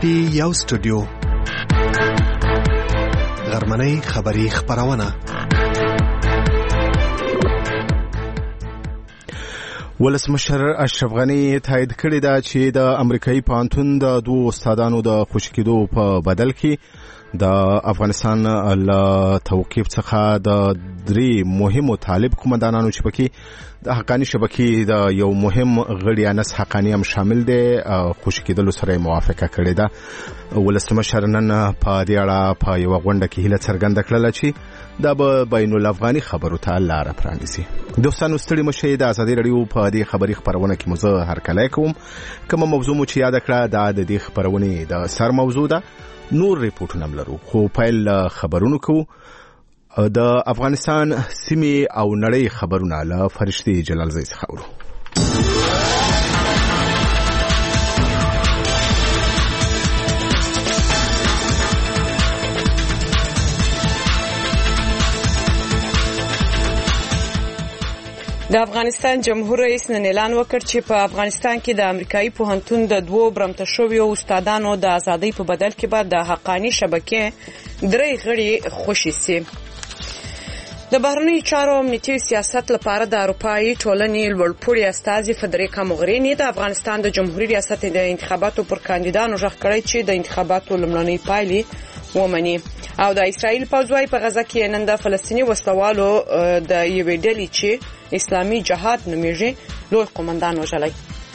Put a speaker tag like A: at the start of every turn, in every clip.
A: پی یو سټوډیو غرمنۍ خبری خبرونه ولسمشر اشرف غنی تایید کړی دا چې د امریکایي پوهنتون د دوه استادانو د خوشی کېدو په بدل کې د افغانستان له توقیف څخه د درې مهمو طالب قومندانانو چې پکې د حقانی شبکې د یو مهم غړي انس حقانی هم شامل دي خوشی کېدلو سره موافقه کړې ده. ولسمشر نن په دې اړه په یو غونډه کې هیله څرګنده کړله چې دا به بین الافغاني خبرو ته لار پرانیزي. دوستانو ستړي مشه د ازادي رادیو په دې خبری خبرونه کې مزه هر کله کوم کوم موضوع مو چې یاد کړه دا د دې خبرونه د سر موضوع ده. نور ریپورتونه لرو خو پیل خبرونو کو د افغانستان سیمې او نړۍ خبرونه له فرشتي جلالزی څخه اورو.
B: د افغانستان جمهور رئیس نن اعلان وکړ چې په افغانستان کې د امریکایي پوهنتون د دوه برمته شویو استادانو د ازادۍ په بدل کې به د حقانی شبکې درې غړي خوشي سي. د بهرنیو چارو امنیتي سیاست لپاره د اروپایي ټولنې لوړپوړي استازي فدریکا موغرینی د افغانستان د جمهوریت ریاست د انتخاباتو پر کاندیدانو ژغ کړی چې د انتخاباتو لومړنۍ پایلې ومني او د اسرائیل پوځوي په غزا کې نن د فلسطیني وسلوالو د یوې ډلې چې اسلامي جهاد نومیږي لوی قومندان وژلی.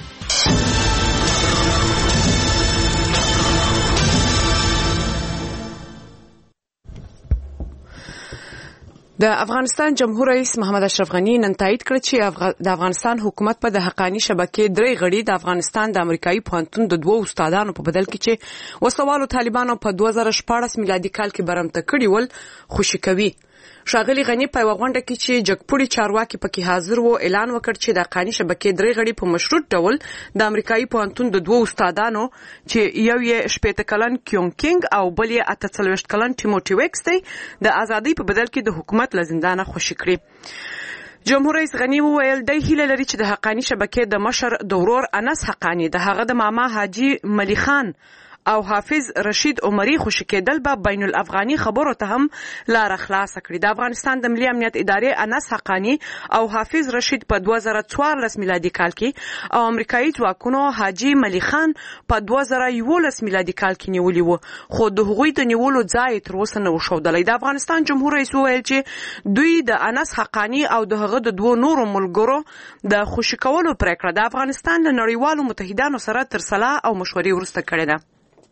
B: د افغانستان جمهور رئیس محمد اشرف غنی نن تایید کړ چې د افغانستان حکومت په د حقانی شبکې درې غړي د افغانستان د امریکایي پوهنتون د دوه استادانو په بدل کې چې وسوالو طالبانو په 2014 میلادي کال کې برمته کړي ول خوشی کوي. شاغلی غنی په وغونډه کې چې جګپوړي چارواکي پکې حاضر وو اعلان وکړ چې د حقانی شبکې درې غړي په مشروط ډول د امریکایي پوهنتون د دوه استادانو چې یو یې شپېته کلن کیون کینګ او بل یې 48 کلن ټیموټي ویکس دی د ازادۍ په بدل کې د حکومت له زندانه خوشی کړي. جمهور رئیس غنی وویل د هیله لري چې د حقانی شبکې د مشر د ورور انس حقانی د هغه د ماما حاجی ملی خان او حافظ رشید عمری خوشی کېدل به بین الافغاني خبرو ته هم لار خلاص کړي. د افغانستان د ملي امنیت ادارې انس حقانی او حافظ رشید په 2014 میلادي کال کې او امریکایي ځواکونو حاجی ملی خان په 2011 میلادي کال کې نیولي وو خو د هغوی د نیولو ځای تر اوسه نه وښودلی. د افغانستان جمهور رئیس وویل چې دوی د انس حقانی او د هغه د دوه نورو ملګرو د خوشی کولو پریکړه د افغانستان له نړیوالو متحدانو سره تر صلاح او مشورې وروسته کړې ده.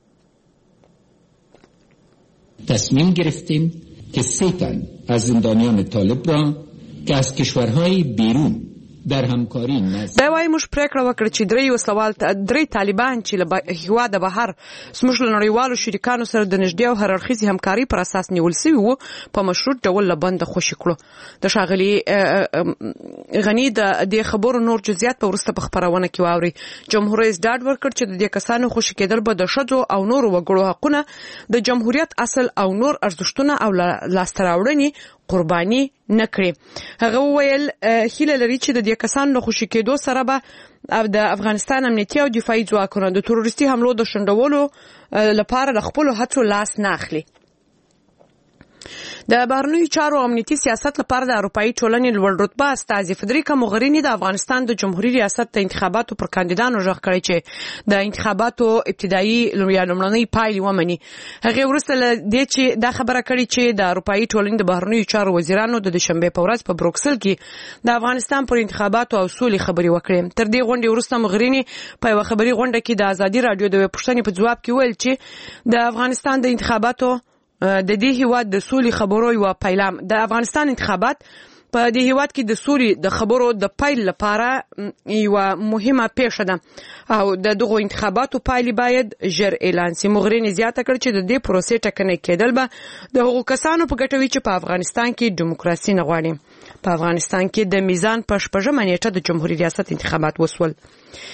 C: تصمیم گرفتیم که 3 تن از زندانیان طالب را که از کشورهای بیرون در همکاری نزد
B: دا وایي موږ پریکړه وکړه چې درې طالبان چې له هیواده بهر زموږ له نړیوالو شریکانو سره د نږدې او هررخیزې همکارۍ پر اساس نیول سوي وو په مشروط ډول له بنده خوشي کړو. د ښاغلي غني د دې خبرو نور جزئیات په وروسته په خبرونه کې واوري. جمهور رئیس ډاډ ورکړ چې د دې کسانو خوشي کېدل به د ښځو او نورو وګړو حقونه د جمهوریت اصل او نور ارزښتونه او لاسته راوړنې قرباني نه کړي. هغه وویل هیله لري چې د دې کسانو له خوشي کېدو سره به د افغانستان امنیتي او دفاعي ځواکونه د تروریستي حملو د شنډولو لپاره د خپلو هڅو لاس نه اخلي. د بهرنیو چارو امنیتي سیاست لپاره د اروپایي ټولنې لوړ رتبه استازي فدریکا موغرینی د افغانستان د جمهوریت ریاست د انتخاباتو پر کاندیدانو ژغ کړی چې د انتخاباتو ابتدایي لومړنۍ پایلې ومني. هغه وروسته له دې چې دا خبره کړې چې د اروپایي ټولنې د بهرنیو چارو وزیرانو د دوشنبه په ورځ په بروکسل کې د افغانستان پر انتخاباتو او سولې خبرې وکړې. تر دې غونډې وروسته موغرینی په یو خبري غونډه کې د ازادي رادیو د پوښتنې په جواب کې ویل چې د افغانستان د انتخاباتو د دې هیواد د سولې خبرو یو پیلام د افغانستان انتخابات په دې هیواد کې د سولې د خبرو د پیل لپاره یو مهمه پیښه ده او د دغه انتخاباتو پایلې باید ژر اعلان شي. موغرینی زیاته کړ چې د دې پروسې ټکنۍ کېدل به د هغو کسانو په ګټه وي چې په افغانستان کې دیموکراسي نه غواړي. په افغانستان کې د میزان په 8 نیټه د جمهوریت ریاست انتخابات وسول.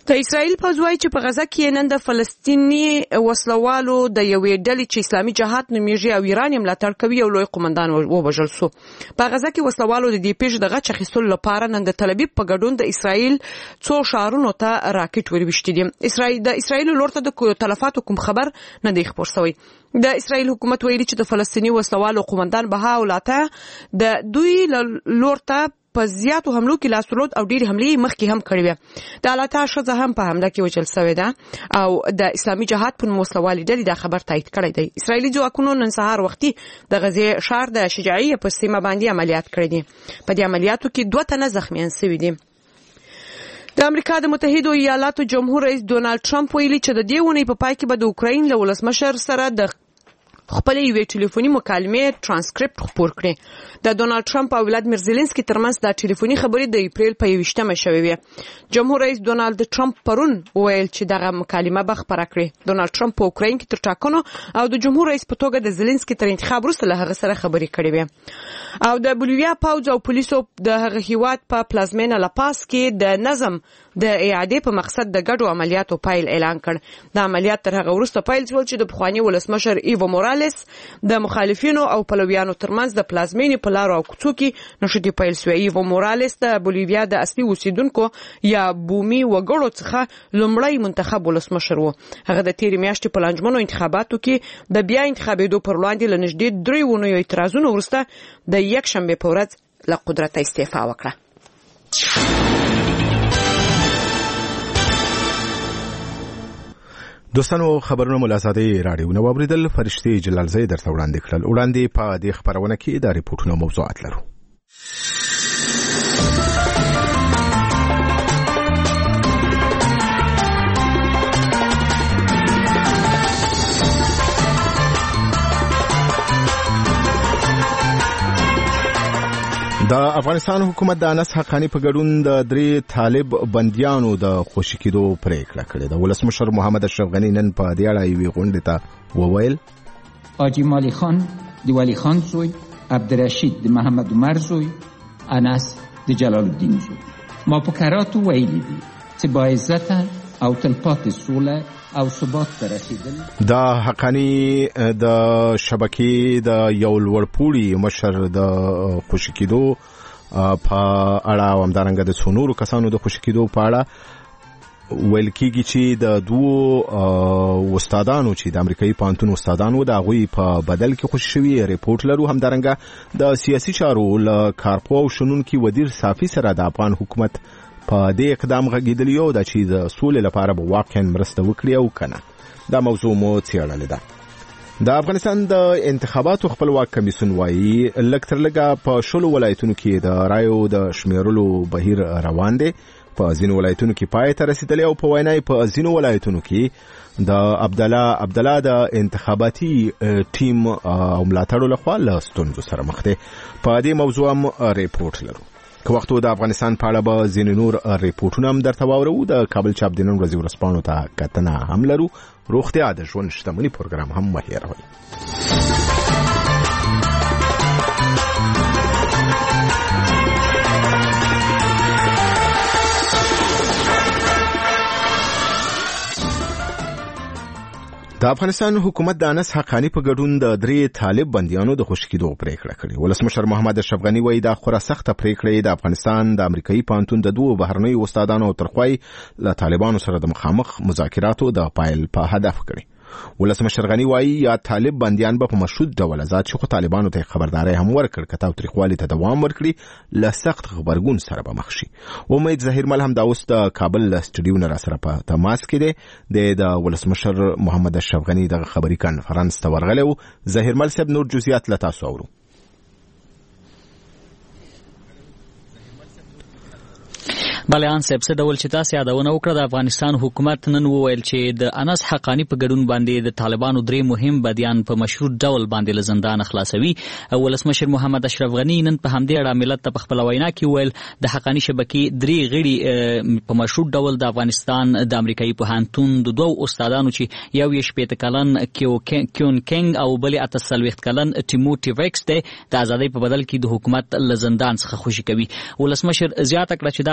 B: د اسرائیل په ځوای چې په غزه کې نن د فلسطینی وسلوالو د یوې ډلې چې اسلامي جهاد نومیږي او ایران یې ملاتړ کوي یو لوی قومندان ووژل شو. په غزه کې وسلوالو د دې پیښې د غچ اخیستلو لپاره نن د تل ابیب په ګډون د اسرائیل څو ښارونو ته راکټ ورويشتي دي. د اسرائیل لور ته د تلفاتو کوم خبر نه دی خبر شوی. د اسرائیل حکومت ویلي چې د فلسطینی وسلوالو قومندان بها اولاته د دوی لور ته په زیاتو حملو کې لاسولود او ډېری حملې مخکې هم کړې وې. د الاته ښځه هم په حمله کې وژل شوې ده او د اسلامي جهاد په نوم وسلوالې ډلې دا خبر تایید کړی دی. اسرائیلي ځواکونو نن سهار وختي د غزې ښار د شجاعیه په سیمه باندې عملیات کړي دي. په دې عملیاتو کې 2 تنه زخمیان شوي دي. د امریکا د متحده ایالاتو جمهور رئیس ډونالد ټرمپ ویلي چې د دې ونې په پای کې به د اوکراین له ولسمشر سره د خپل یوې ټلیفوني مکالمې ترانسکریپټ خپور کړي. د ډونالد ټرمپ او ولادیمیر زيلنسکي ترمنځ د ټلیفوني خبرې د اپریل په 28مه شوې وې. جمهور رئیس ډونالد ټرمپ پرون ویل چې دغه مکالمه به خبره کړي. ډونالد ټرمپ په اوکراین کې تر ټاکنو او د جمهور رئیس په توګه د زيلنسکي تر انتخاب وروسته له هغه سره خبرې کړې وې. او د بولیویا پوځ او پولیسو د هغه هیواد په پلازمینه لاپاس کې د نظم د اعاده په مقصد د ګډو عملیاتو پایل اعلان کړ. د عملیات تر هغه وروسته پیل شول چې د پخوانی ولسمشر ایوو مورالس د مخالفینو او پلویانو ترمنځ د پلازمینې په لارو او کوڅو کې نشټي پیل شوې. ایوو مورالس د بولیویا د اصلي اوسیدونکو یا بومي وګړو څخه لومړی منتخب ولسمشر و. هغه د تیرې میاشتې په لانجمنو انتخاباتو کې د بیا انتخابېدو پر وړاندې له نږدې 3 اونیو اعتراضونو وروسته د یکشنبه په ورځ له قدرت استعفا وکړه.
A: دوستانو خبرونه ملازادي رادیو نو اوریدل فرشتي جلالزی درته وړاندې کړل. وړاندې په دې خبرونه کې د ریپورتونو موضوعات لرو. د افغانستان حکومت د انس حقانی په ګډون د 3 طالب بنديانو د خوشی کېدو پریکړه کړې ده. ولسمشر محمد اشرف غنی نن په دې اړه یوې غونډې ته وویل:
C: حاجی مالی خان د ولی خان زوی، عبدالرشید د محمد عمر زوی، انس د جلال الدین زوی. ما په کراتو ویلي دي چې با عزت او تلپاتې سوله او ثبات ته رسیدل.
A: د حقانی د شبکې د یو لوړپوړي مشر د خوشی کېدو په اړه او همدارنګه د څونورو کسانو د خوشی کېدو په اړه ویل کېږي چې د 2 استادانو چې د امریکایي پانتون استادانو د غوي په بدل کې خوشی شوی ریپورت لرو. همدارنګه د سیاسي چارو ل کارپو شنونکو وزیر صافي سره د افغان حکومت په دې اقدام غږیدلی او د چې د سولې لپاره به واقعا مرسته وکړي او کنه. دا موضوع مو څېړلې ده. د افغانستان د انتخاباتو خپلواک کمیسیون وایي لکتر لګه په شلو ولایتونو کې د رایو د شمیرلو بهیر روان دی. په ځینو ولایتونو کې پای ته رسیدلی او په وینای په ځینو ولایتونو کې د عبدالله د انتخاباتي ټیم او ملاتړو لخوا له ستونزو سره مخ دی. په دې موضوع هم ریپورت لرو. که وختو د افغانستان په اړه به ځینې نور ریپورتونه هم درته واورو. د کابل چاپ د نن ورځې ورځپاڼو ته کتنه هم لرو. روغتیا د ژوند شتمني پروګرام هم مه هېروئ. د افغانستان حکومت د انس حقانی په ګډون د 3 طالب بنديانو د خوشی کېدو پریکړه کړې. ولسمشر محمد اشرف غنی وایي دا خورا سخته پریکړه د افغانستان د امریکایي پانتون د 2 بهرنیو استادانو ترخوي له طالبانو سره د مخامخ مذاکراتو د پایل په هدف کړی. ولسمشر غنی وایي یا طالب بنديان به په مشروط ډول آزاد شي، خو طالبانو ته خبرداري هم ورکړ کته او تاریخوالي ته دوام ورکړي له سخت خبرګون سره به مخ شي. امید ظاهر مل هم دا اوس د کابل سټډیو نه سره په تماس کې دی. د ولسمشر محمد اشرف غنی د خبري کانفرنس ته ورغلو. ظاهر مل صاحب نور جزئیات لا تاسو اورو.
D: بلیان صاحب څه ډول چې تاسو یادونه وکړه د افغانستان حکومت نن وویل چې د انس حقانی په ګډون باندې د طالبانو 3 مهم بنديان په مشروط ډول باندې له زندان خلاصوي. ولسمشر محمد اشرف غنی نن په همدې اړه ملت ته په خپل وینا کې ویل د حقانی شبکې 3 غړي په مشروط ډول د افغانستان د امریکایي پوهنتون د 2 استادانو چې یو یې 15 کلن کیون کینګ او بل 38 کلن ټیموټي ویکس ته د ازادۍ په بدل کې د حکومت له زندان څخه خوشي کوي. ولسمشر زیاته کړه چې دا سخت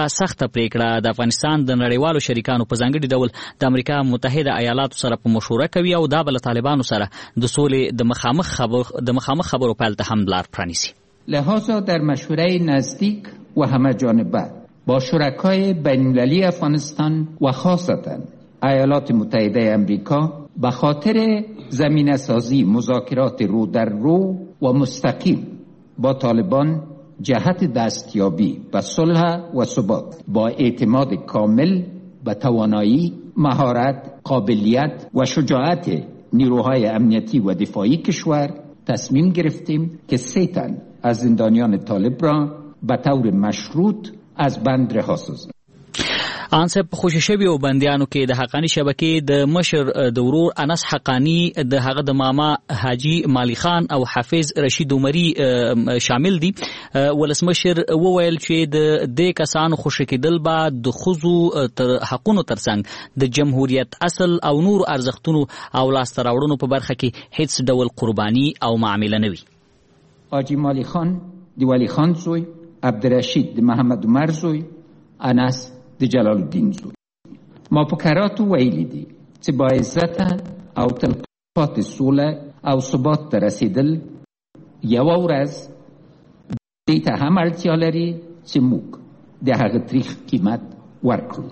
D: پریکړه د افغانستان د نړیوالو شریکانو په ځانګړي ډول د امریکا متحده ایالاتو سره په مشوره کوي او دا به له طالبانو سره د سولې د مخامخ خبرو پیل ته هم لار پرانیزي.
C: لحاظا در مشوره نزدیک و همه جانبه با شرکای بین‌المللی افغانستان و خاصتا ایالات متحده امریکا به خاطر زمینه سازی مذاکرات رو در رو و مستقیم با طالبان جهت دستیابی به صلح و ثبات با اعتماد کامل به توانایی، مهارت، قابلیت و شجاعت نیروهای امنیتی و دفاعی کشور تصمیم گرفتیم که 3 تن از زندانیان طالب را به طور مشروط از بند رها سازیم.
D: انصب خوشی شویو بندیانو کې د حقانی شبکې د مشر د ورور انس حقانی د هغه د ماما حاجی مالی خان او حافظ رشید عمری شامل دي. ولسمشر وویل چې د دې کسانو خوشی کېدل به د خزو تر حقونو ترڅنګ د جمهوریت اصل او نور ارزښتونو او لاسته راوړنو په برخه کې هیڅ ډول قربانی او معامله نه وي.
C: حاجی مالی خان د ولی خان زوی، عبدالرشید د محمد عمر زوی، انس د جلال الدین زوی. ما په کراتو ویلی دي چې با عزت او تلقات سوله او ثبات ته رسیدل یوه ورځ دې ته هم اړتیا لري چې موږ د هغه تریخ قیمت ورکړو.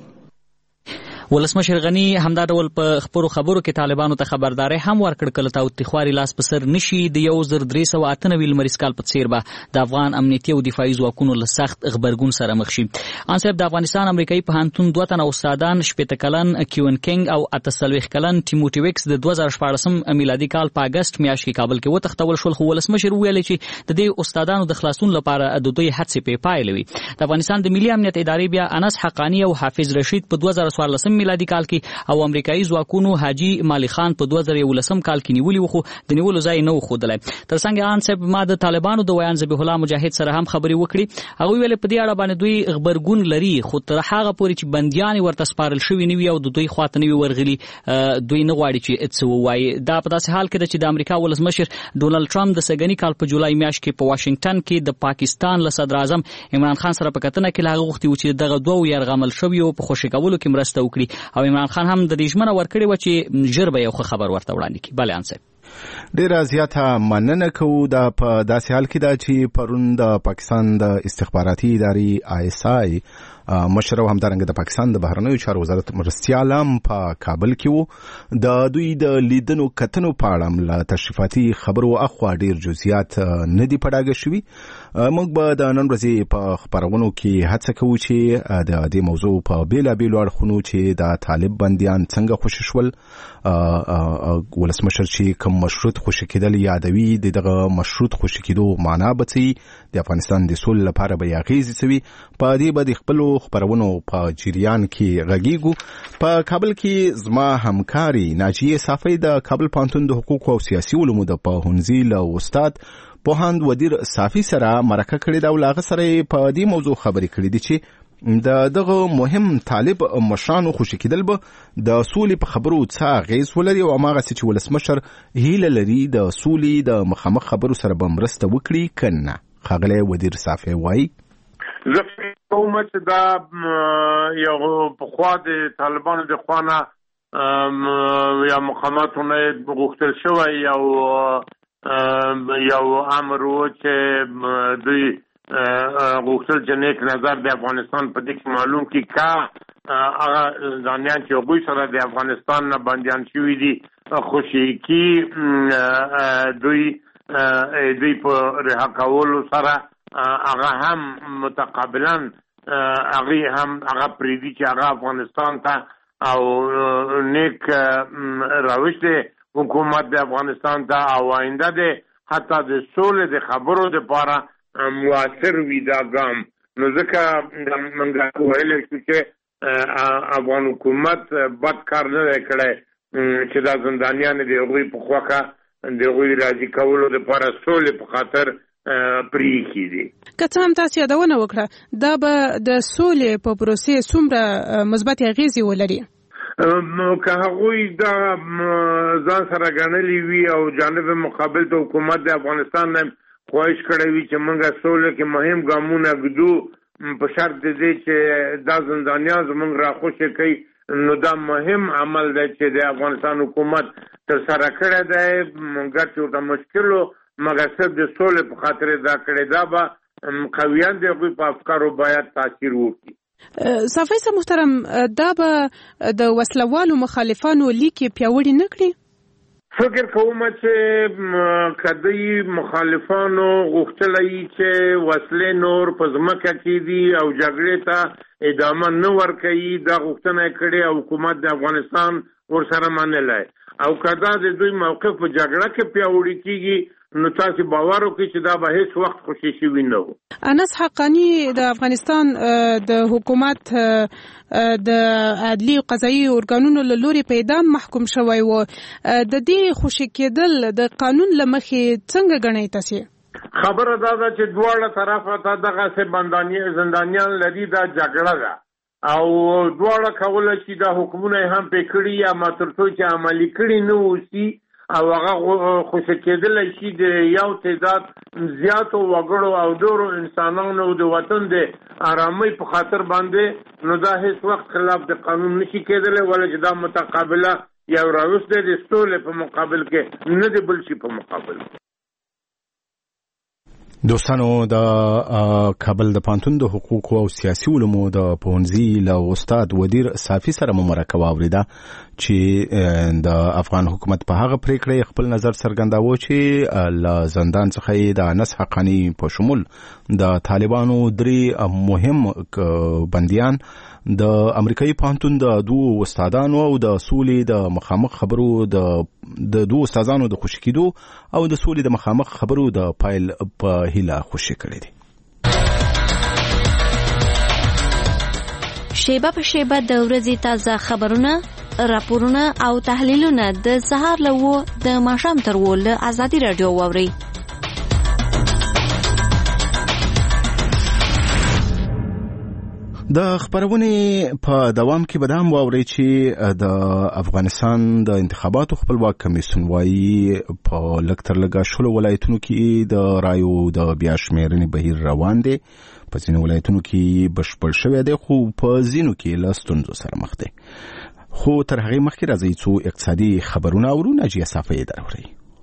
D: ولسمشر غنی همدا ډول په خبرو کې طالبانو ته خبرداري هم ورکړ کله تاوتریخواري لاس په سر نشي د 1398 لمریز کال په څیر به د افغان امنیتي او دفاعي ځواکونو له سخت غبرګون سره مخ شي. ان صاحب د افغانستان امریکایي پوهنتون 2 تنه استادان 18 کلن کیون کینګ او 48 کلن ټیموټي ویکس د 2014 میلادي کال په اگست میاشت کې کابل کې وتښتول شول. خو ولسمشر ویل چې د دې استادانو د خلاصون لپاره د دوی هڅې په پایلوي. د افغانستان د ملي امنیت ادارې بیا انس حقانی او حافظ رشید په 2014 میلادي کال کې او امریکایي ځواکونو حاجی مالی خان په 2011 کال کې نیولي وو، خو د نیولو ځای نه وښودلی. ترڅنګ ان صاحب ما د طالبانو د ویان ذبیح الله مجاهد سره هم خبرې وکړي. هغه ویل په دې اړه باندې دوی خبرګون لري، خو تر هغه پورې چې بندیان ورته سپارل شوي نه وي او د دوی خواته نه وي ورغلي دوی نه غواړي چې څه ووایي. دا په داسې حال کې ده چې د امریکا ولسمشر ډونالډ ټرمپ د سږني کال په جولای میاشت کې په واشنگټن کې د پاکستان له صدر اعظم عمران خان سره په کتنه کې هغه غوښتي و چې دغه دوه یرغمل شوي او په خوشي کولو کې مرسته وکړي او عمران خان هم د دې ژمنه ورکړې و چې ژر به یو خبر ورته وړاندې کړي. بله انصاف
A: ډیره زیاته مننه کوو. دا په داسې حال کې ده چې پرون د پاکستان د استخباراتي ادارې ISI مشر او همدارنګه د پاکستان د بهرنیو چارو وزارت مرستیال هم په کابل کې وو. د دوی د لیدنو کتنو په اړه له تشریفاتي خبرو اخوا ډیر جزئیات نه دي په ډاګه شوي. موږ به د نن ورځې په خبرونو کې هڅه کوو چې د دې موضوع په بیلابیلو اړخونو چې د طالب بندیان څنګه خوشي شول، ولسمشر چې کوم مشروط خوشي کېدل یادوي دغه مشروط خوشي کېدو معنا به څه د افغانستان د سولې لپاره به یې اغېزې څه وي. په دې به د خپلو خبرونو په جریان کې غږیږو. په کابل کې زما همکاري ناجیه صافی د کابل پوهنتون د حقوقو او سیاسي علومو د پوهنځي له استاد پوهاند ودیر صافی سره مرکه کړې ده او له هغه سره په دې موضوع خبرې کړې دي چې دغه مهم طالب مشرانو خوشي کېدل به د سولې په خبرو څه اغېز ولري او هماغسې چې ولسمشر هیله لري د سولې د مخامخ خبرو سره به مرسته وکړي که نه. ښاغلی ودیر صافی وایي
E: زه فکر کوم چې دا یو پخوا د طالبانو د خوا نه یا مقاماتو نه غوښتل شوی یو امر و چې دوی غوښتل چې نیک نظر د افغانستان په دې کې معلوم کړي که هغه زندانیان چې هغوی سره د افغانستان نه بندیان شوي دي خوشي کړي دوی په رها کولو سره هغه هم متقابلا هغه پریدي چې هغه افغانستان ته او نیک روش دی حکومت د افغانستان ته او آینده دی حتی د سولې د خبرو دپاره موثر وي دا ګام. نو ځکه موږ ویلی شو چې افغان حکومت بد کار نه دی کړی چې دا زندانیان د هغوی په خوښه د هغوی راضي کولو دپاره سولې په خاطر پریښي دي.
F: که څه هم تاسو یادونه وکړه دا به د سولې په پروسې څومره مثبت اغېزې ولري؟
E: که هغوی دا ځان سره ګڼلي وي او جانب مقابل ته حکومت د افغانستان نه خواهش کړی وي چې موږ سوله کې مهم ګامونه ږدو په شرط دی چې دا زندانیان زمونږ راخوشي کوي، نو دا مهم عمل دی چې د افغانستان حکومت تر سره کړی دی. ګټ ورته مشکلو مګر صرف د سولې په خاطر دا کړی، دا به قویان د هغوی په افکارو باید تاثیر وکړي.
F: صافی صاحب محترم، دا به د وسلوالو مخالفانو لیکې پیاوړي نه کړي؟
E: فکر کوم چې کدی مخالفانو غوښتلای چې وسلې نور په ځمکه کې دي او جګړې ته ادامه نه ورکوي، دا غوښتنه کړې او حکومت د افغانستان ورسره منلای، او کدا د دوی موقف په جګړه کې پیاوړی کیږي نو تاسو باور وکړئ چې دا به هیڅ وخت خوشي شوی نه وو.
F: انس حقانی د افغانستان د حکومت د عدلي او قضایي ارګانونو له لوري په اعدام محکوم شوی و، د دې خوشي کېدل د قانون له مخې څنګه ګڼئ تاسو؟
E: خبره دا ده چې دواړه طرفه ته دغه څه زندانیان لري، دا جګړه ده او دواړه کولی شي دا حکومونه هم پې کړي یا ما تر څو چې عملي کړي نه اوسي او هغه خوشي کېدلی شي د یو تعداد زیاتو وګړو او ډېرو انسانانو د وطن د آرامۍ په خاطر باندې، نو دا هیڅ وخت خلاف د قانون نشي کېدلی، ولې چې دا متقابله یو راوست دی د سولې په مقابل کې، نه د بل شي په مقابل کې.
A: دوستانو، د کابل د پانتون د حقوقو او سیاسي علومو د پوهنځي له استاد ودیر صافی سره مو مرکه واوریده چې د افغان حکومت په هغه پریکړه خپل نظر څرګنداوه چې له زندان څخه د انس حقانی په شمول د طالبانو درې مهم بنديان د امریکایي پانتون د دوه استادانو او د سولې د مخامخ خبرو د دوه استادانو د خوشی کېدو او د سولې د مخامخ خبرو د پایل په هیله خوشی کړي دي.
G: شیبه په شیبه د ورځې تازه خبرونه، راپورونه او تحلیلونه د سهار له 9 د ماښام تر 10 له ازادي رادیو واوري.
A: د خبرونې په دوام کې به هم واوري چې د افغانستان د انتخاباتو خپلواک کمیسیون وايي په لکتر لګا شلو ولایتونو کې د رایو د بیا شمیرنې بهیر روان دی. په ځینو ولایتونو کې بشپړ شوی دی، خو په ځینو کې له ستونزو سره مخ دی. خو تر هغې مخکې راځي څو اقتصادي خبرونه اورو. ناجیه صافی دروري.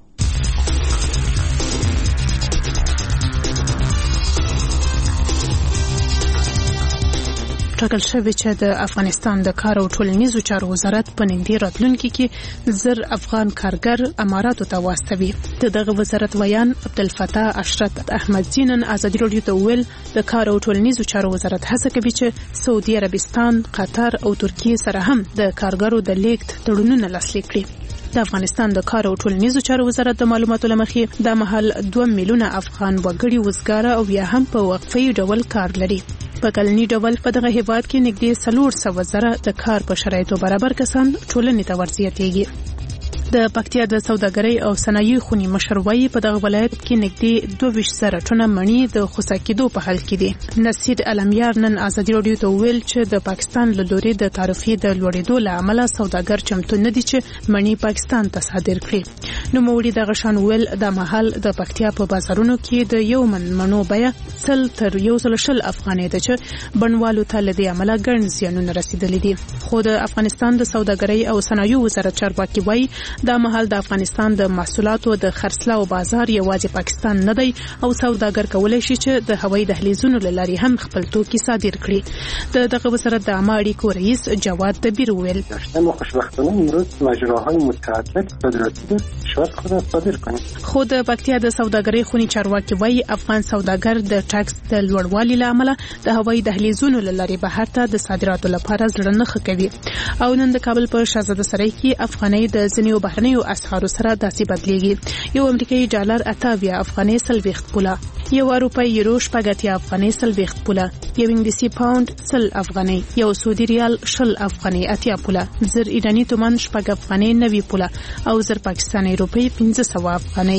F: ټاکل شوی چې د افغانستان د کار او ټولنیزو چارو وزارت په نږدې راتلونکي کې 1000 افغان کارګر اماراتو ته واستوي. دغه وزارت ویان عبدالفتاح اشرت احمدزی نن ازادي رادیو ته ویل د کار او ټولنیزو چارو وزارت هڅه کوي چې سعودي عربستان، قطر او ترکیه سره هم د کارګرو د لیږد تړونونه لاسلیک کړي. د افغانستان د کار او ټولنیزو چارو وزارت د معلوماتو لمخې د محل 2 میلیونه افغان وګړي وزګاره او یا هم په وقفي ډول کار لري. په کلنی ډول په دغه هیواد کې نږدې 400 زره د کار په شرایطو برابر کسان ټولنې ته ورزیاتېږي. د پکتیا د سوداګرۍ او صنایع خونی مشر وایي په دغه ولایت کې نږدې 22 زره ټنه مڼې د خوسا کېدو په حال کې دي. نصیر علمیار نن ازادي رادیو ته ویل چې د پاکستان له لوري د تعرفې د لوړېدو له امله سوداګر چمتو نه دي چې مڼې پاکستان ته صادر کړي. نو موړي د غشان ویل د محل د پکتیا په بازارونو کې د یو من مڼو بیه 100 تر 120 افغانۍ ده چې بڼوالو ته له دې امله ګڼ زیانونه رسیدلي دي. خو د افغانستان د سوداګرۍ او صنایع وزارت چارواکي وایي دا مهال د افغانستان د محصولاتو د خرڅلاو بازار یوازې پاکستان نه دی او سوداګر کولای شي چې د هوایي دهلیزونو له لارې هم خپل توکي صادر کړي. دغه وزارت د عامه اړیکو رئیس جواد دبیر ویل
H: ما خوشبختانه امروز مجراهای متعدد صادراتی در کشور خود صادر کنیم.
F: خو د پکتیا د سوداګرۍ خونی چارواکي وایي افغان سوداګر د ټاکس د لوړوالي له امله د هوایي دهلیزونو له لارې بهر ته د صادراتو لپاره زړه نه ښه کوي. او نن د کابل په شاهزاده سرای کې افغانۍ د ځینو بهرنیو اسعارو سره داسې بدلیږي. یو امریکایي ډالر 28 افغانۍ 40 پوله، یو اروپایي یورو 80 افغانۍ 40 پوله، یو انګلیسي پاوند 100 افغانۍ، یو سعودي ریال 20 افغانۍ 80 پوله، 1000 ایراني تومان 6 افغانۍ 90 پوله او 1000 پاکستاني روپۍ 1500 افغانۍ.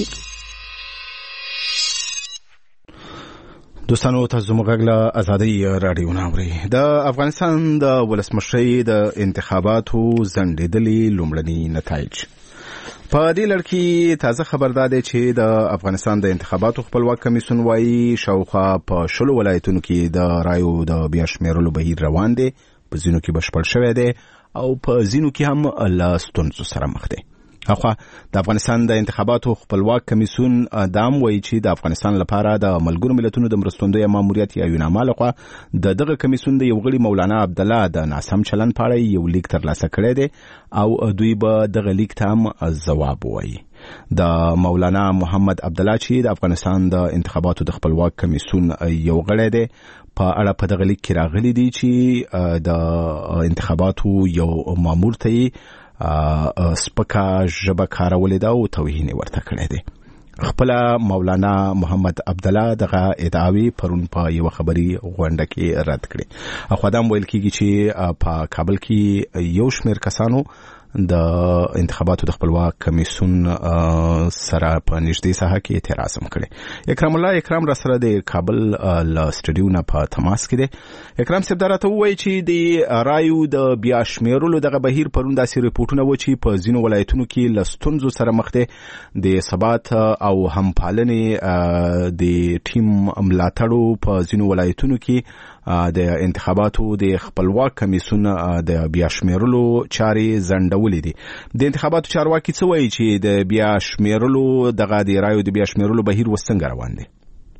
A: دوستانو تاسو زموږ له ازادي رادیو ناوړي. د افغانستان د ولسمشرۍ د انتخاباتو ځنډېدلي لومړني نتایج په دې لړ کې تازه خبر ده چې د افغانستان د انتخاباتو خپلواک کمیسیون وايي شاوخوا په 10 ولایتونو کې د رایو د بیا شمیرلو بهیر روان دی، په ځینو کې بشپړ شوی دی او په ځینو کې هم له ستونزو سره مخ دی. اخوا د افغانستان د انتخاباتو خپلواک کمیسیون دام وایي چې د افغانستان لپاره د ملګرو ملتونو د مرستندوی ماموریت یا یوناما لخوا د دغه کمیسیون د یو غړي مولانا عبدالله د ناسم چلند په اړه یو لیک ترلاسه کړی دی او دوی به دغه لیک ته هم ځواب وایي. د مولانا محمد عبدالله چې د افغانستان د انتخاباتو د خپلواک کمیسیون یو غړی دی په اړه په دغه لیک کې راغلي دي چې د انتخاباتو یو مامور ته سپکا ژبه کارولې ده او توهین ورته کړی دی. خپل مولانا محمد عبدالله دغه ادعاوی پرون په یو خبري غونډه کې رد کړې. اخو دا ویل کیږي چې په کابل کې یو شمېر کسانو د انتخاباتو د خپلواک کمیسیون سره په نږدې ساحه کې اعتراض هم کړی. اکرام الله اکرام را سره د کابل له سټډیو نه په تماس کې دی. اکرام صاحب راته ووایي چې د رایو د بیا شمیرلو دغه بهیر پرون داسې ریپورټونه و چې په ځینو ولایتونو کې له ستونزو سره مخ دی، د ثبات او همپالنې د ټیم ملاتړو په ځینو ولایتونو کې د انتخاباتو د خپلواک کمیسیون د بیا شمیرلو چارې ځنډولې دي. د انتخاباتو چارواکي څه وایي چې د بیا شمیرلو دغه د رایو د بیا شمیرلو بهیر وسنګ روان دی؟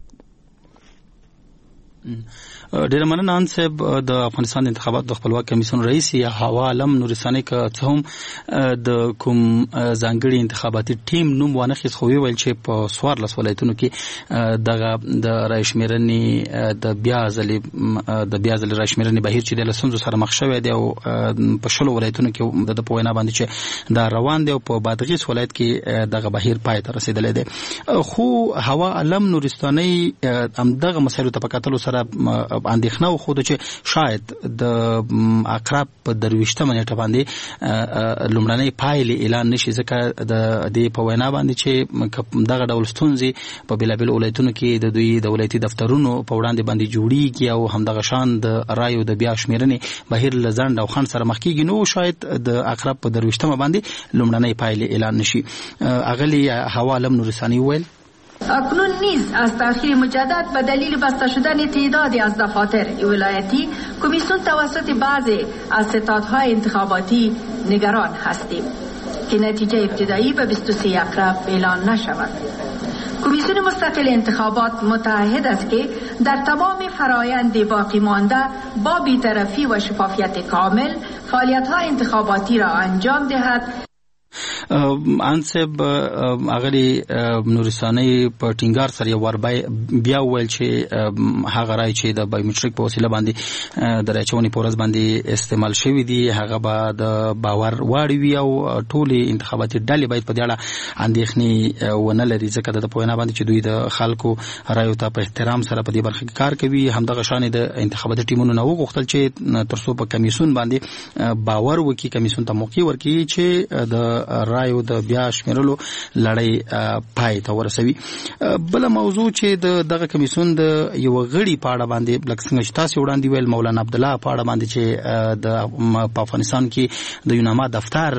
I: ډیره مننه ان صاحب. د افغانستان انتخابات د خپلواک کمیسیون رئیس یا هوا علم نورستاني که څه هم د کوم ځانګړي انتخاباتي ټیم نوم وانه خېس خو ویل چې په 14 ولایتونو کې دغه د رای شمیرنې د بیا ځلې رای شمیرنې بهیر چې د لسنځو سره مخ شوی دی او په 10 ولایتونو کې د پوینا باندې چې دا روان دی او په بادغیس ولایت کې دغه بهیر پای ته رسیدلی دی. خو هوا علم نورستاني هم دغه مسایلو ته په کتلو سره اندېښنه وښوده چې شاید د اقرب په 23 نیټه باندې لومړنۍ پایلې اعلان نشي، ځکه د دې په وینا باندې چې دغه ډول ستونزې په بېلابېلو ولایتونو کې د دوی د ولایتي دفترونو په وړاندې باندې جوړیږي او همدغه شان د رایو د بیا شمیرنې بهیر له ځنډ او خنډ سره مخ کېږي، نو شاید د اقرب په 23 باندې لومړنۍ پایلې اعلان نشي. اغلی هوا علم نورستاني ویل
J: اکنون نیز از تأخیر مجدد به دلیل بسته شدن تعدادی از دفاتر ولایتی کمیسیون توسط بعضی از ستادهای انتخاباتی نگران هستیم که نتیجه ابتدایی به 23 اکرب اعلان نشود. کمیسیون مستقل انتخابات متعهد است که در تمام فرایند باقی مانده با بی‌طرفی و شفافیت کامل فعالیت‌های انتخاباتی را انجام دهد.
I: انصب اغلی نورستاني په ټینګار سره یو ور بیا ویل چې هغه رای چې د بایومټریک په وسیله باندې د راچونی پورز باندې استعمال شوی دی هغه به د باور واړی وي او ټول انتخاباتي ډلې باید په دې اړه اندېښنې ونه لري، ځکه د پوهنه باندې چې دوی د خلکو رایو ته په احترام سره په دې برخه کې کار کوي. همدغه شان د انتخاباتي ټیمونو نه وغوښتل چې ترڅو په کمیسیون باندې باور وکړي، کمیسیون ته موقع ورکړي چې د رایو د بیا شمیرلو لړۍ پای ته ورسوي. بل موضوع چې دغه کمیسیون د یو غړي په اړه باندې لکه څنګه چې تاسو وړاندې ویل مولانا عبدالله په اړه باندې چې د افغانستان کې د یوناما دفتر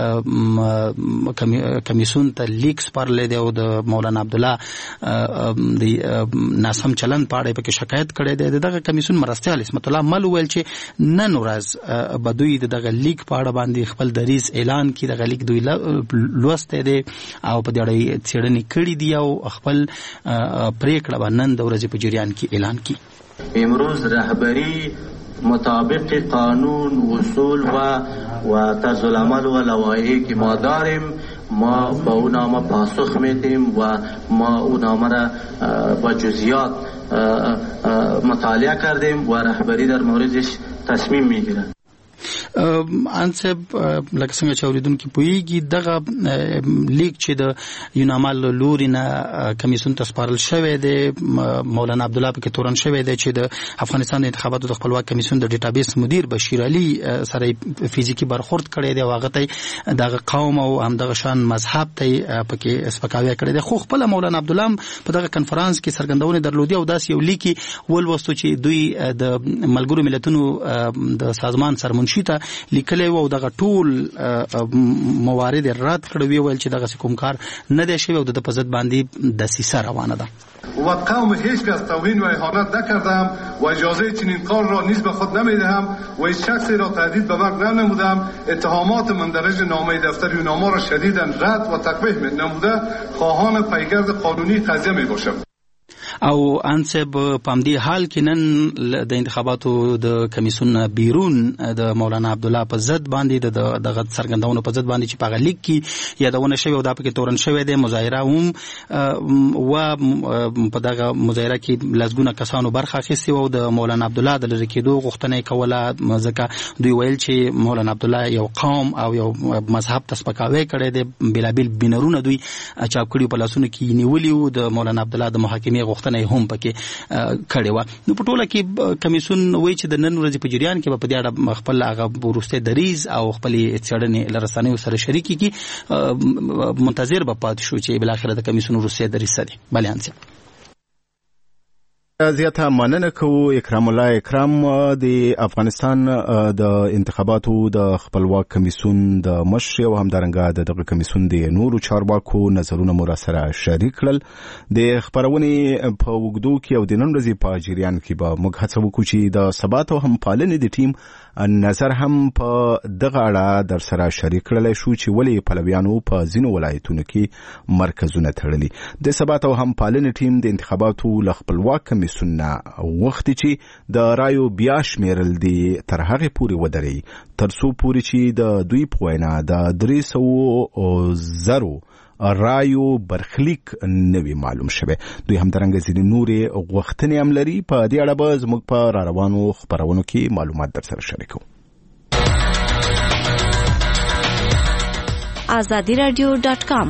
I: کمیسیون ته لیک سپارلی دی او د مولانا عبدالله د ناسم چلند په اړه پکې شکایت کړی دی. دغه کمیسیون مرستیال اسمت الله مل ویل چې نن ورځ به دوی دغه لیک په اړه باندې خپل دریځ اعلان کړي. دغه لیک دوی لوسته دي او په دې اړه څېړنې کړې دي او خپل پریکړه به نن د ورځې په جریان کې اعلان کړي.
K: امروز رهبری مطابق قانون اصول و طرز العمل و لوایحی که ما داریم ما با اون نامه پاسخ میدیم و ما اون نامه را با جزئیات مطالعه کردیم و رهبری در موردش تصمیم میگیره.
I: انصب لکه څنګه چې اوریدونکو پوهیږي دغه لیک چې د یوناما لوري نه کمیسیون ته سپارل شوی دی مولانا عبدالله پکې تورن شوی دی چې د افغانستان د انتخاباتو د خپلواک کمیسیون د ډیټابیس مدیر بشیر علي سره فزیکی برخورد کړی دی او هغه ته دغه قوم او همدغه شان مذهب ته پکې سپکاوی کړی دی. خو خپل مولانا عبدالله په دغه کنفرانس کې څرګندونه درلودي او داس یو لیکي ولوستو چې دوی د ملګرو ملتونو د سازمان سرمنشي ته لیکلی او دغه ټول موارد رد کړی ویل چې دغه کوم کار نه دی شوی او د په ضد باندې دسیسه روانه ده.
L: و قوم هیچ کس توهین و اهانت نکردم و اجازه چنین کار را نیز به خود نمیدهم و هیچ شخصی را تهدید به مرگ ننمودم. اتهامات مندرج نامه دفتری و نامه را شدیدا رد و تقبیح نموده خواهان پیگرد قانونی قضیه می باشم.
I: او انسب پامدی حال کې نن د انتخاباتو د کمیسیون بیرون د مولانا عبدالله په ضد باندې د دغه څرګندونو په ضد باندې چې په لیک کې یادونه شوی او دا پکې تورن شوی دی مظاهره هم و په دغه مظاهره کې لږونه کسانو برخه اخیستي او د مولانا عبدالله د لری کېدو غوښتنه کوله ځکه دوی ویل چې مولانا عبدالله یو قوم او یو مذهب ته سپکاوی کړی دی بلابل بینرونه دوی چاپ کړي په لاسونو کې نیولي او د مولانا عبدالله د محاکمې غوښتنه هم پکې کړې و. نو په ټوله کې کمیسیون وایي چې د نن ورځې په جریان کې په دې اړه خپل هغه وروسته دریز او خپل څېړنې لرسانې سره شریکي کی منتظر به پات شو چې بل اخر د کمیسیون وروسته دریز سره بیان شي.
A: زیاته مننه کوو اکرام الله اکرام د افغانستان د انتخاباتو د خپلواک کمیسیون د مشر او همدارنګه دغه کمیسیون د نورو چارواکو نظرونه مو سره شریک کړل. د خبرونې په وګړو کې او د نن ورځې په جریان کې به موږ هڅه وکړو چې د ثبات او همپالنې د ټیم نظر هم په دغه اړه در سره شریک کړل شو چې ولې پلویانو په ځینو ولایتونو کې مرکزونه تړلي. د ثبات او همپالنې ټیم د انتخاباتو ل خپلواک کمیسیون وخت چې د رایو بیا شمیرل دي تر هغه پورې ودرې تر څو پورې چې د دوی په وینا د 300,000 رایو برخلیک نوی معلوم شوه. دوی هم درنګ ځینې نورې غوښتنې هم لري. په دې اړه به زموږ په روانو خبرونو کې معلومات در سره شریکو.
G: azadiradio.com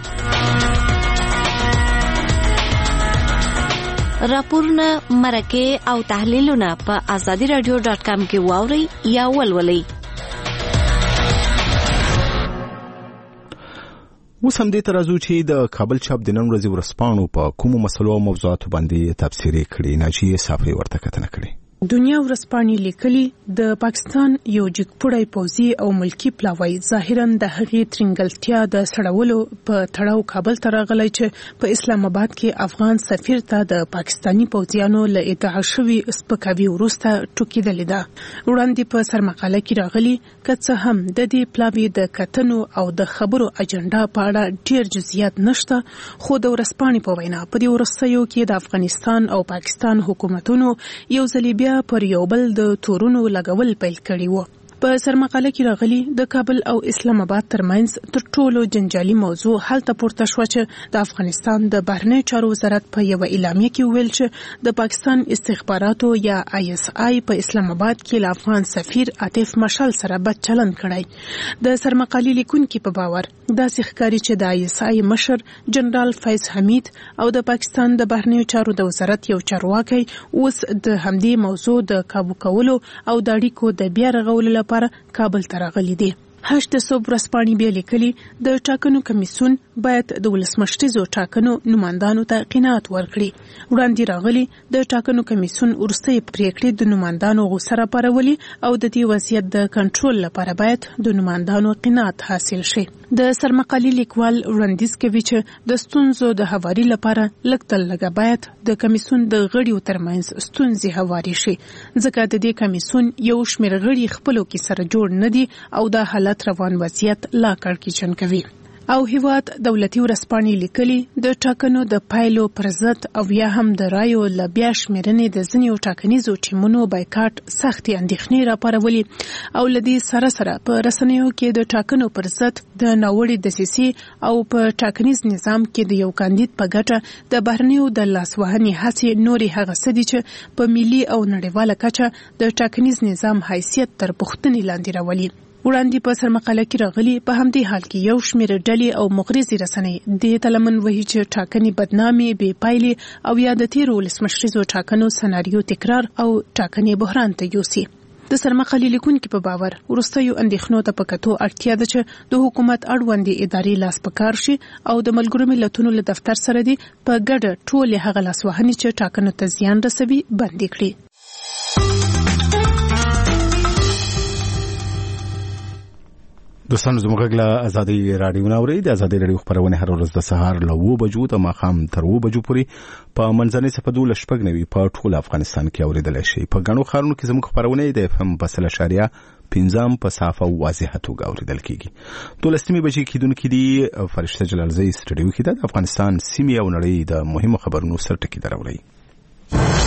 G: راپورونه مرکه او تحلیلونه په azadiradio.com کې واوري یا ولولئ.
A: اوس هم دې ته راځو چې د کابل چاپ د نن ورځې ورځپاڼو په کومو مسلو او موضوعاتو باندې تبصرې کړي. ناجیه صافي ورته کتنه کړې.
F: دنیا ورځپاڼې لیکلي د پاکستان یو جګپړی پوځي او ملکی پلاوی ظاهرا د هغې ترنګلتیا د سړولو په تړاو کابل ته راغلی چې په اسلام آباد کې افغان سفیر ته د پاکستانی پوځیانو له ادعا شوي سپکاوي وروسته ټوکېدلې ده. وړاندې په سرمقاله کې راغلي که څه هم د دې پلاوی د کتنو او د خبرو اجنډا په اړه ډېر جزئیات نشته، خو د ورځپاڼې په وینا په دې وروستیو کې د افغانستان او پاکستان حکومتونو یو ځل بیا پر یو بل د تورونو لګول پیل کړي وو. په سرمقاله کې راغلي د کابل او اسلام آباد ترمنځ تر ټولو جنجالي موضوع هلته پورته شو چې د افغانستان د بهرنی چارو وزارت په یو اعلامیه کې ویل چې د پاکستان استخباراتو یا ISI په اسلام آباد کې له افغان سفیر عاطف مشال سره بد چلند کړی. د سرمقالې لیکونکو په باور داسې ښکاري چې د ISI مشر جنرال فیض حمید او د پاکستان د بهرنی چارو د وزارت یو چارواکي اوس د همدې موضوع د کابو کولو او د اړیکو د بیا رغولو لپاره کابل ته راغلي دي. هشت صوب ورځپاڼې بیا لیکلي د ټاکنو کمیسیون باید د ولسمشریزو ټاکنو نمائندانو ته قناعت ورکړي. وړاندې راغلي د ټاکنو کمیسیون وروستۍ پریکړې د نمائندانو غوسه راپارولي او د دې وضعیت د کنټرول لپاره باید د نمائندانو قناعت حاصل شي. د سرمقالې لیکوال وړاندیز کوي چې د ستونزو د هواري لپاره لږ تر لږه باید د کمیسیون د غړیو ترمنځ ستونزې هواري شي، ځکه د دې کمیسیون یو شمېر غړي خپلو کې سره جوړ نه دي او د حالت روان وضعیت لا کړکېچن کوي. او هیواد دولتي ورځپاڼې لیکلي د ټاکنو د پایلو پر ضد او یا هم د رایو له بیا شمېرنې د ځینو ټاکنیزو ټیمونو بایکاټ سختې اندېښنې راپارولي او له دې سره سره په رسنیو کې د ټاکنو پر ضد د ناوړې دسیسې او په ټاکنیز نظام کې د یو کاندید په ګټه د بهرنیو د لاسوهنې هڅې نورې هغه څه دي چې په ملي او نړیواله کچه د ټاکنیز نظام حیثیت تر پوښتنې لاندې راولي. وړاندې په سرمقاله کې راغلي په همدې حال کې یو شمېر ډلې او مغرضې رسنۍ دې ته لمن وهي چې ټاکنې بدنامې بې پایلې او یا د تیرو ولسمشریزو ټاکنو سناریو تکرار او ټاکنې بحران ته یوسي. د سرمقالې لیکونکو په باور وروستیو اندېښنو ته په کتو اړتیا ده چې د حکومت اړوندې ادارې لاس په کار شي او د ملګرو ملتونو له دفتر سره دي په ګډه ټولې هغه لاسوهنې چې ټاکنو ته زیان رسوي بندي کړي.
A: دوستانو زموږ له ازادي رادیو ناوړي د ازادي رادیو خبرونه هر ورځ د سهار له 2 بجو ته ماخام تر 2 بجو پورې په منځنۍ صفه 12 په ټول افغانستان کې اوریدل شي. په غنو خارونو کې زموږ خبرونه د FM 15 په صافه او واضحه توګه اوریدل کیږي. 12 بجې کېدونکې دي فرشته جلالزئی سټډیو کې د افغانستان سیمې او نړۍ د مهمو خبرونو سرټکی درولي.